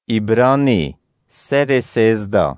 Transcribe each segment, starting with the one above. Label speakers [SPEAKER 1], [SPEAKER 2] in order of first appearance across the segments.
[SPEAKER 1] ایبرانی سر 13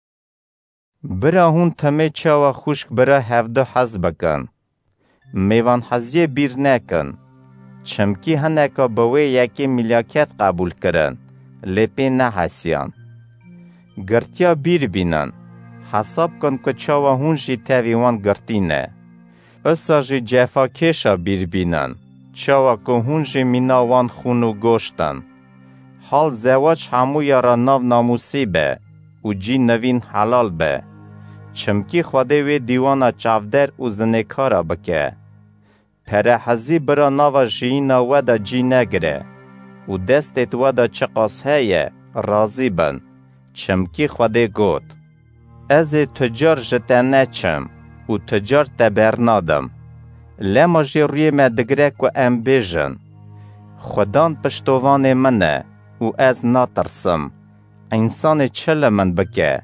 [SPEAKER 1] برا هون تمه چاوا خوشک برا 17 حز بکن. میوان حزیه بیر نکن. چمکی هنکا بوی یکی ملیاکت قبول کرن. لپی نه حسیان. گرتیا بیر بینن. حساب کن که چاوا هون جی تاویوان گرتینه. اسا جی جفا کشا بیر بینن. چاوا که هون جی میناوان خونو گوشتن. حال زواج همو یارا ناو ناموسی به و جی نوین حلال به. چمکی خوده وی دیوانا چافدر و زنکارا بکه. پره حزی برا ناو جینا ودا جی نگره و دستت ودا چقاس هیه رازی بن. چمکی خوده گوت از تجار جتا نچم و تجار تبرنادم. لما جی روی مدگرک و ام بیجن. خودان پشتوان منه و از ناترسم. انسان چل من بکه.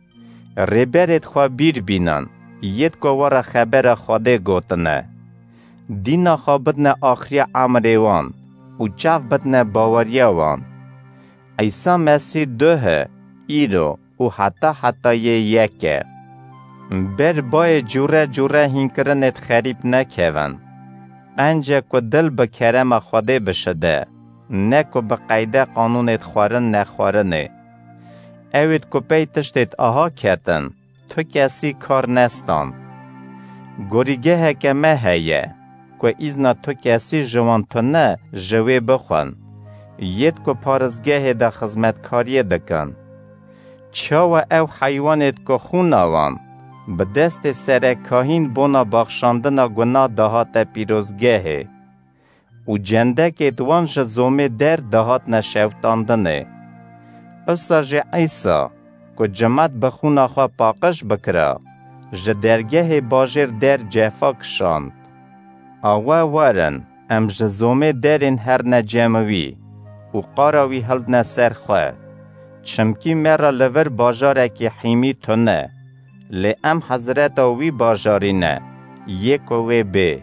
[SPEAKER 1] ریبرت خواه بیر بینن. ید که ورا خبر خوده گوتنه. دینا خواه بدنه آخری عمره وان. و چاف بدنه باوریه وان. عیسی مسیح دوه ایرو و حتی یکه. بر بای جوره هینکرنت خریب نکهون. انجا که دل بکرم خوده بشده. نه که بقیده قانونت خوارن نخوارنه. اوید که پی تشتت آها کتن. تو کسی کار نستان. گوریگه هکمه هیه. که ایزنا تو کسی جوان تو نه جوی بخون. ید که پارزگه دا خزمتکاری دکن. چاو او حیوانت که خون آوان. به دست سر کاهین بونا بخشاندنا گناه دهات پیروزگه. و جنده که دوان جزومه در دهات نشوتاندنه. اسا جه عیسا که جماعت بخونا خواه پاقش بکره. جدرگه باجر در جفا کشاند. آوه وارن ام جزومه درین هر نجموی. و قاراوی هلد نسر خواه. چمکی مرا لور باجاره که حیمی تونه. لی ام حضرت وی باجاری نه. یک وی بی.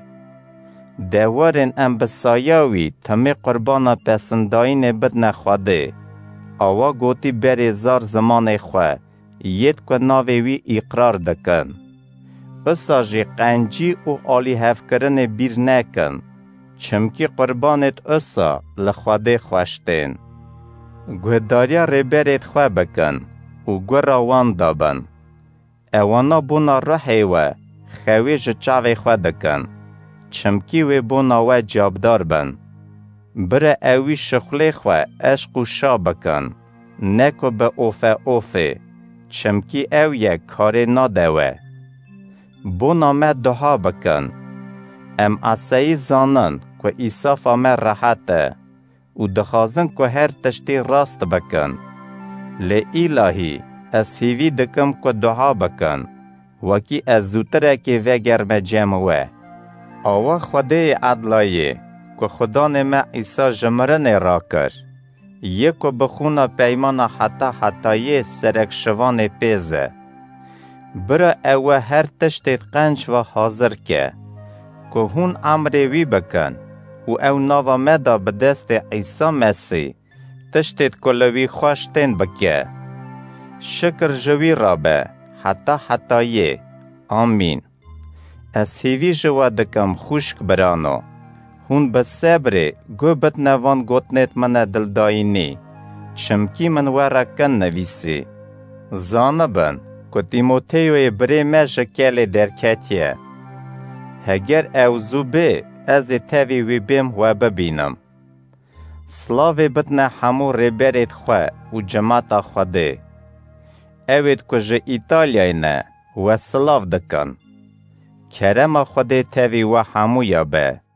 [SPEAKER 1] دوارن ام بسایاوی تمی قربانا پسنداین بد نخواده. آوا گوتی بری زار زمان خواه. ید که ناوی وی اقرار دکن. اسا جی قنجی و آلی هف کرن بیر نکن. چمکی قربانت اسا لخواده خوشتین. گوهداریا ریبرت خواه بکن. و گوه راوان دابن. اوانا بونا رحی و خوی جچاوی خواه دکن. چمکی وی بونا و جابدار بن. بره اوی شخلی خواه عشق و شا بکن. نکو به اوفه. چمکی او یک کاری نادوه. بونا ما دها بکن. ام اصایی زانن که ایصاف ما راحته. و دخازن که هر تشتی راست بکن. لی الهی از هیوی دکم که دها بکن. وکی از زوتره که وگر جمعوه. آوا خوده عدلایه که خدا ما عیسی جمرن را کر. یکو بخونا پیمان حتی سرک شوان پیزه. برا اوه هر تشتت قنج و حاضر که هون عمره وی بکن و او ناوا مدا به دست عیسی مسیح تشتت کلوی خوشتین بکه. شکر جوی را به حتی آمین. از هیوی جوا دکم خوشک برانو. هون به صبر گو بد نوان گوتنت من دلداینی. چمکی من ورکن نویسی. زانبن که تیموتیوی بری مجکل درکتیه. هگر او زوبه از تاوی وی بیم و ببینم. سلاوی بدن همو ریبرت خواه و جماعت خوده. اوید که جه ایتالیای نه و سلاو دکن. کرم خوده تاوی و همو یا به.